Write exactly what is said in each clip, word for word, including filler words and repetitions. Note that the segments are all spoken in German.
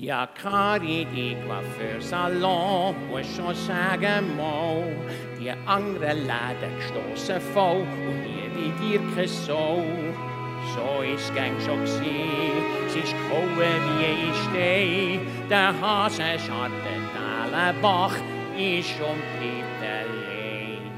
Ja, Kari, die Coiffeursalon, muss schon sagen, Mo, die anderen Läden gestossen voll und hier wie dir keine Sau. So ist gang schon gsi, sie ist gehauen wie ich steh, der Hase schartet alle Bach, ist und bleibt allein.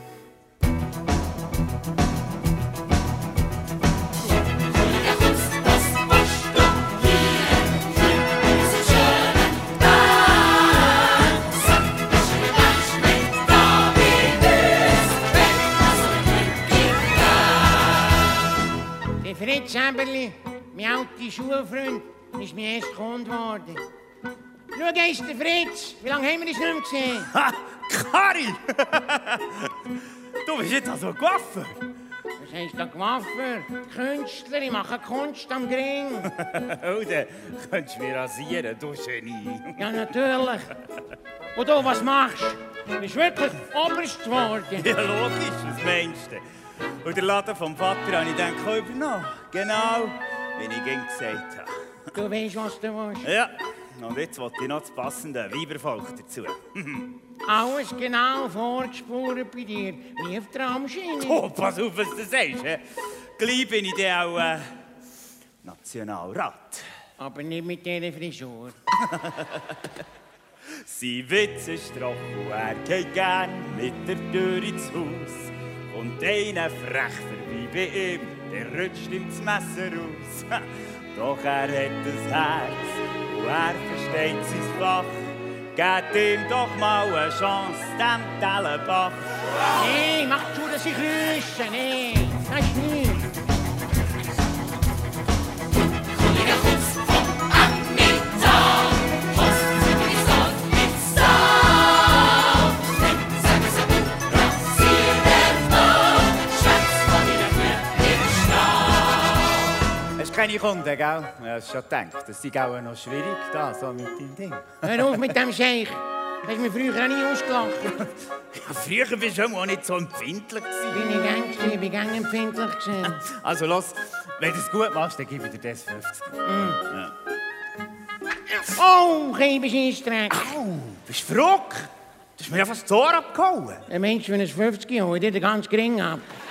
Fritz Eberli, mein alter Schulfreund, ist mein erster Kunde geworden. Schau, ist der Fritz. Wie lange haben wir uns nicht mehr gesehen? Ha, Kari! Du bist jetzt also ein Coiffeur. Was heisst da Coiffeur? Künstler, ich mache Kunst am Gring. Oh, dann könntest du mich rasieren, du Genie. Ja, natürlich. Und du, was machst du? Du bist wirklich Oberst geworden. Ja, logisch, was meinst du? Und der Laden vom Vater habe ich dann übernommen. Genau, wie ich ihm gesagt habe. Du weißt, was du willst. Ja, und jetzt wollte ich noch das passende Weibervolk dazu. Alles genau vorgespurt bei dir, wie auf der Tramschiene. Oh, pass auf, was du sagst. He? Gleich bin ich dann auch äh, Nationalrat. Aber nicht mit dieser Frisur. Sein Witz ist trocken, er geht gern mit der Tür ins Haus. Und einer frech vorbei bei ihm, der rutscht ihm das Messer raus. Doch er hat das Herz und er versteht sein Fach. Gebt ihm doch mal eine Chance, dem Tellenbach. Nee, mach zu, dass ich grüße. Nee, das ist nichts. Keine Kunden, gell? Ja, ich schon gedacht, das ist auch noch schwierig, da, so mit dem Ding. Hör auf mit dem Scheich. Hast du mich früher auch nie ausgelacht? Ja, früher bist du auch nicht so empfindlich gewesen. Bin ich gern gewesen, bin gern empfindlich gewesen. Also los, wenn du es gut machst, dann gebe ich dir das fünfzig. Mm. Ja. Oh, Käbescheissdreck. Au, bist du verrückt? Du hast mir ja fast das Ohr abgehauen. Ein Mensch, wenn es fünfzig holt, dir den ganzen Gring ab.